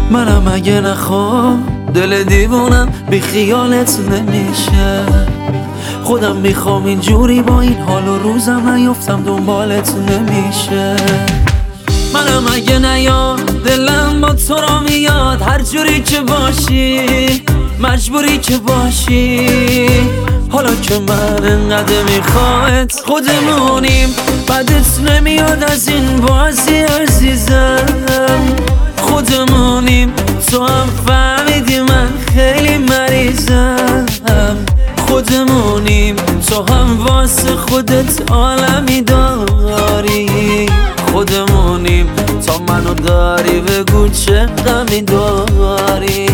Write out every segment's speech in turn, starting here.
منم اگه نخوام دل دیوونم بی خیالت نمیشه. خودم میخوام اینجوری با این حال و روزم نیفتم دنبالت نمیشه. منم اگه نیاد دلم با تو را میاد، هر جوری که باشی مجبوری که باشی. حالا که من انقدر میخواد خودمونیم، بدت نمیاد از این بازی عزیزم. خودمونیم تو هم فهمیدی من خیلی مریضم. خودمونیم تو هم واسه خودت عالمی داری. خودمونیم تا منو داری بگو چه غمی داری.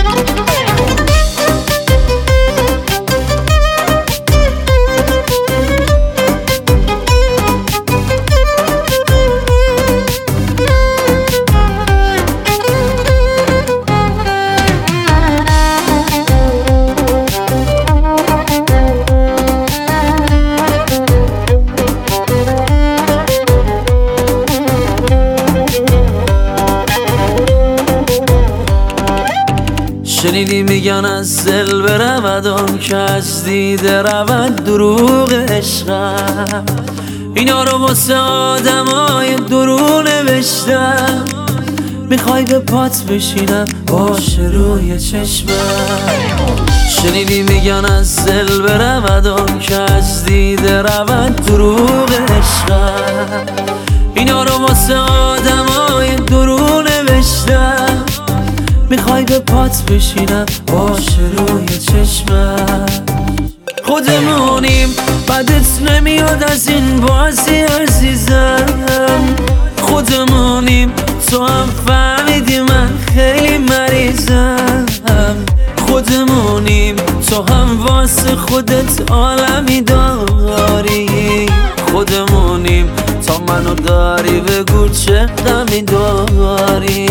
شنیدی میگن از دل برود آن که از دیده رود دروغ عشقم. اینا رو واسه آدمای درو نوشتم. میخوای به پات بشینم باشه روی چشمم. شنیدی میگن از دل برود آن که از دیده رود دروغ عشقم. اینا رو واسه آدمای درو نوشتم. میخوای به پات بشینم باشه روی چشمم. خودمونیم بدت نمیاد از این بازی عزیزم. خودمونیم تو هم فهمیدی من خیلی مریضم. خودمونیم تو هم واسه خودت عالمی داری. خودمونیم تا منو داری بگو چه غمی داری.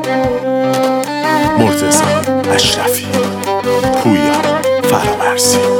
مرتضی اشرفی، پویا فرامرزی.